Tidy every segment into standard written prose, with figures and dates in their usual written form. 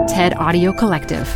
TED Audio Collective.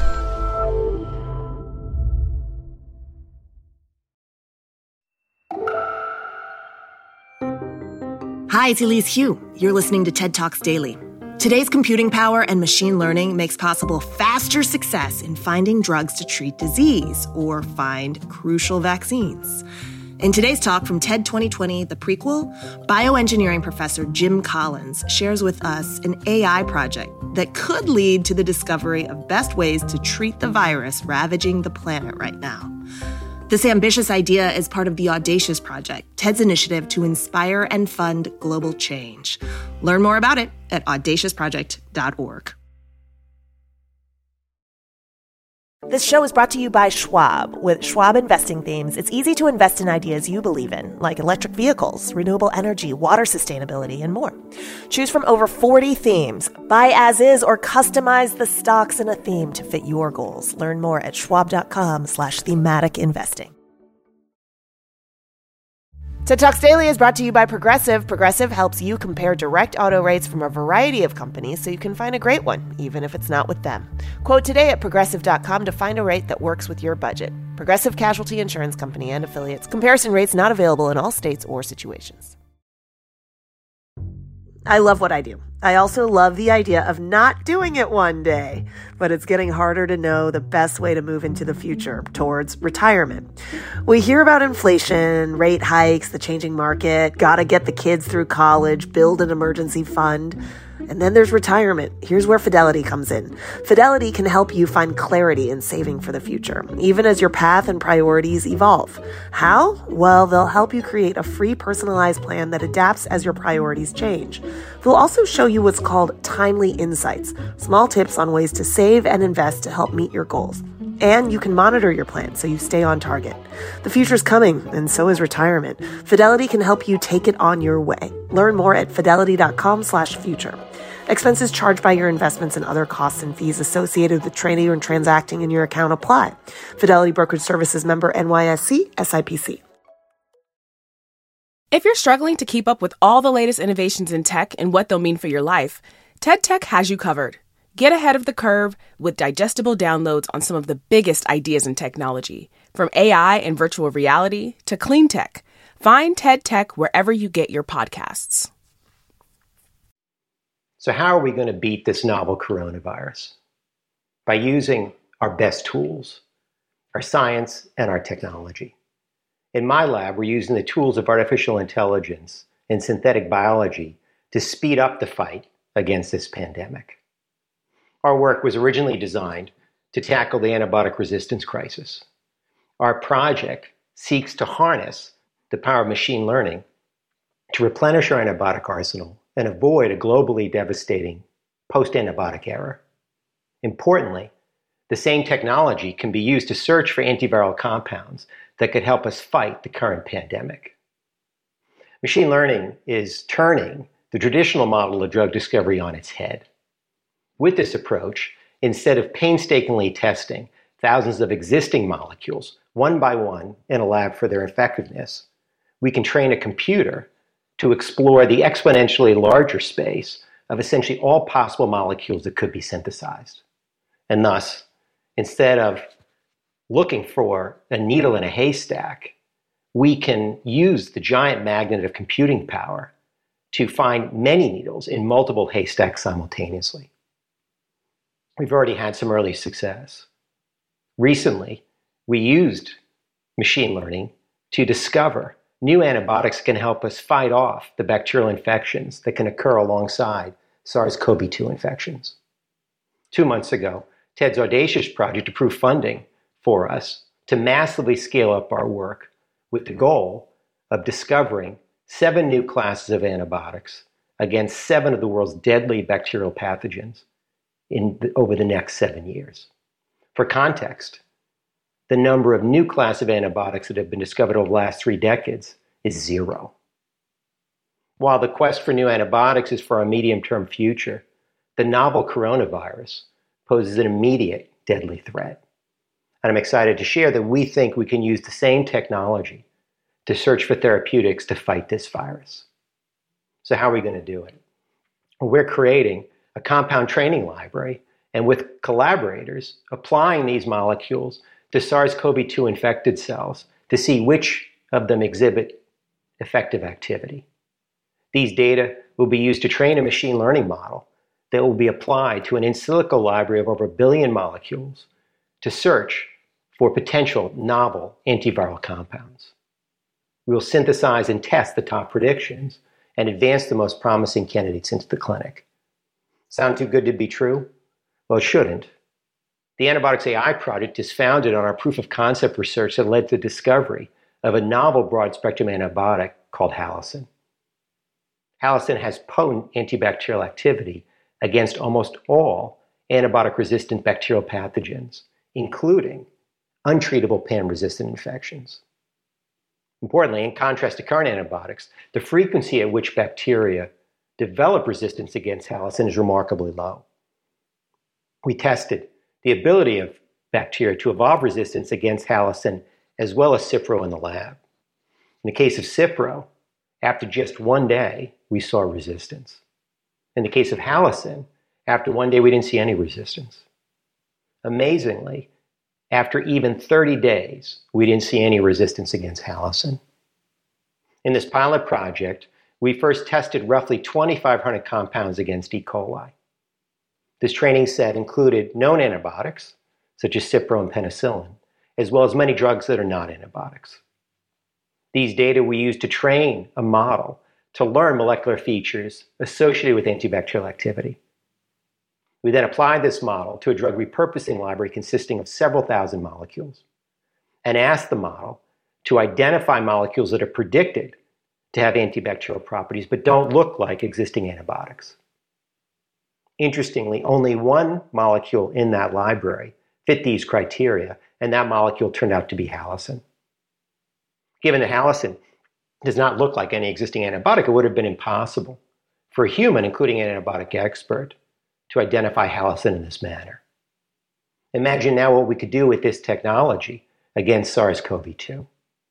Hi, it's Elise Hu. You're listening to TED Talks Daily. Today's computing power and machine learning makes possible faster success in finding drugs to treat disease or find crucial vaccines. In today's talk from TED 2020, the prequel, bioengineering professor Jim Collins shares with us an AI project that could lead to the discovery of best ways to treat the virus ravaging the planet right now. This ambitious idea is part of the Audacious Project, TED's initiative to inspire and fund global change. Learn more about it at audaciousproject.org. This show is brought to you by Schwab. With Schwab investing themes, it's easy to invest in ideas you believe in, like electric vehicles, renewable energy, water sustainability, and more. Choose from over 40 themes. Buy as is or customize the stocks in a theme to fit your goals. Learn more at schwab.com/thematic investing. TED Talks Daily is brought to you by Progressive. Progressive helps you compare direct auto rates from a variety of companies so you can find a great one, even if it's not with them. Quote today at progressive.com to find a rate that works with your budget. Progressive Casualty Insurance Company and Affiliates. Comparison rates not available in all states or situations. I love what I do. I also love the idea of not doing it one day, but it's getting harder to know the best way to move into the future towards retirement. We hear about inflation, rate hikes, the changing market, gotta get the kids through college, build an emergency fund. And then there's retirement. Here's where Fidelity comes in. Fidelity can help you find clarity in saving for the future, even as your path and priorities evolve. How? Well, they'll help you create a free personalized plan that adapts as your priorities change. They'll also show you what's called timely insights, small tips on ways to save and invest to help meet your goals. And you can monitor your plan so you stay on target. The future's coming, and so is retirement. Fidelity can help you take it on your way. Learn more at fidelity.com/future. Expenses charged by your investments and other costs and fees associated with trading and transacting in your account apply. Fidelity Brokerage Services member NYSE, SIPC. If you're struggling to keep up with all the latest innovations in tech and what they'll mean for your life, TED Tech has you covered. Get ahead of the curve with digestible downloads on some of the biggest ideas in technology, from AI and virtual reality to clean tech. Find TED Tech wherever you get your podcasts. So how are we going to beat this novel coronavirus? By using our best tools, our science and our technology. In my lab, we're using the tools of artificial intelligence and synthetic biology to speed up the fight against this pandemic. Our work was originally designed to tackle the antibiotic resistance crisis. Our project seeks to harness the power of machine learning to replenish our antibiotic arsenal and avoid a globally devastating post-antibiotic era. Importantly, the same technology can be used to search for antiviral compounds that could help us fight the current pandemic. Machine learning is turning the traditional model of drug discovery on its head. With this approach, instead of painstakingly testing thousands of existing molecules one by one in a lab for their effectiveness, we can train a computer to explore the exponentially larger space of essentially all possible molecules that could be synthesized. And thus, instead of looking for a needle in a haystack, we can use the giant magnet of computing power to find many needles in multiple haystacks simultaneously. We've already had some early success. Recently, we used machine learning to discover new antibiotics that can help us fight off the bacterial infections that can occur alongside SARS-CoV-2 infections. 2 months ago, TED's Audacious Project approved funding for us to massively scale up our work with the goal of discovering 7 new classes of antibiotics against 7 of the world's deadly bacterial pathogens over the next 7 years. For context, the number of new class of antibiotics that have been discovered over the last 3 decades is 0. While the quest for new antibiotics is for our medium-term future, the novel coronavirus poses an immediate deadly threat. And I'm excited to share that we think we can use the same technology to search for therapeutics to fight this virus. So how are we going to do it? We're creating a compound training library and with collaborators applying these molecules to SARS-CoV-2 infected cells to see which of them exhibit effective activity. These data will be used to train a machine learning model that will be applied to an in silico library of over 1 billion molecules to search for potential novel antiviral compounds. We will synthesize and test the top predictions and advance the most promising candidates into the clinic. Sound too good to be true? Well, it shouldn't. The Antibiotics AI project is founded on our proof of concept research that led to the discovery of a novel broad-spectrum antibiotic called Halicin. Halicin has potent antibacterial activity against almost all antibiotic-resistant bacterial pathogens, including untreatable PAM-resistant infections. Importantly, in contrast to current antibiotics, the frequency at which bacteria develop resistance against Halicin is remarkably low. We tested the ability of bacteria to evolve resistance against Halicin as well as Cipro in the lab. In the case of Cipro, after just 1 day, we saw resistance. In the case of Halicin, after 1 day, we didn't see any resistance. Amazingly, after even 30 days, we didn't see any resistance against Halicin. In this pilot project, we first tested roughly 2,500 compounds against E. coli. This training set included known antibiotics, such as Cipro and penicillin, as well as many drugs that are not antibiotics. These data we used to train a model to learn molecular features associated with antibacterial activity. We then applied this model to a drug repurposing library consisting of several thousand molecules and asked the model to identify molecules that are predicted to have antibacterial properties but don't look like existing antibiotics. Interestingly, only one molecule in that library fit these criteria, and that molecule turned out to be Halicin. Given that Halicin does not look like any existing antibiotic, it would have been impossible for a human, including an antibiotic expert, to identify Halicin in this manner. Imagine now what we could do with this technology against SARS-CoV-2.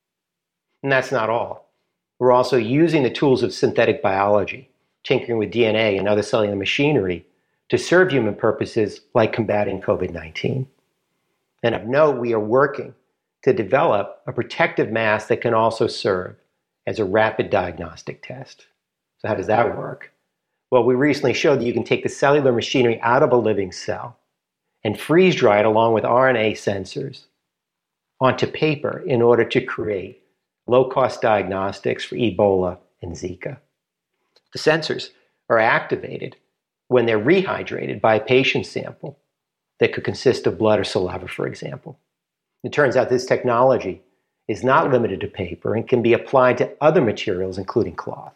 And that's not all. We're also using the tools of synthetic biology, tinkering with DNA and other cellular machinery, to serve human purposes like combating COVID-19. And of note, we are working to develop a protective mask that can also serve as a rapid diagnostic test. So how does that work? Well, we recently showed that you can take the cellular machinery out of a living cell and freeze dry it along with RNA sensors onto paper in order to create low-cost diagnostics for Ebola and Zika. The sensors are activated when they're rehydrated by a patient sample that could consist of blood or saliva, for example. It turns out this technology is not limited to paper and can be applied to other materials, including cloth.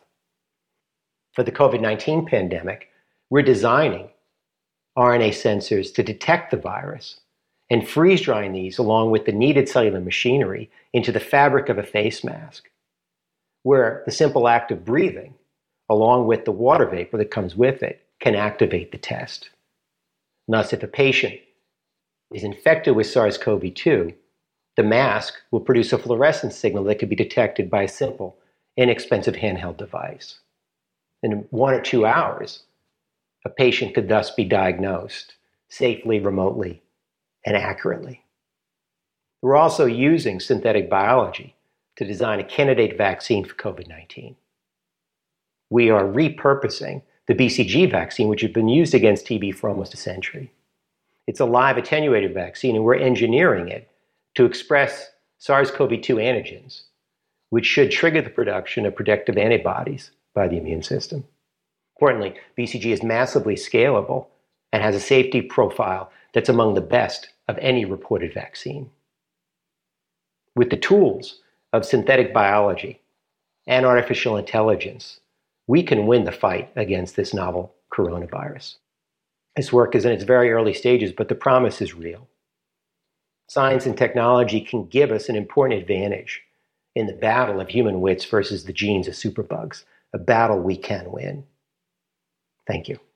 For the COVID-19 pandemic, we're designing RNA sensors to detect the virus and freeze drying these along with the needed cellular machinery into the fabric of a face mask, where the simple act of breathing, along with the water vapor that comes with it, can activate the test. Thus, if a patient is infected with SARS-CoV-2, the mask will produce a fluorescence signal that can be detected by a simple, inexpensive handheld device. In 1 or 2 hours, a patient could thus be diagnosed safely, remotely, and accurately. We're also using synthetic biology to design a candidate vaccine for COVID-19. We are repurposing the BCG vaccine, which has been used against TB for almost a century. It's a live attenuated vaccine, and we're engineering it to express SARS-CoV-2 antigens, which should trigger the production of protective antibodies by the immune system. Importantly, BCG is massively scalable and has a safety profile that's among the best of any reported vaccine. With the tools of synthetic biology and artificial intelligence, we can win the fight against this novel coronavirus. This work is in its very early stages, but the promise is real. Science and technology can give us an important advantage in the battle of human wits versus the genes of superbugs, a battle we can win. Thank you.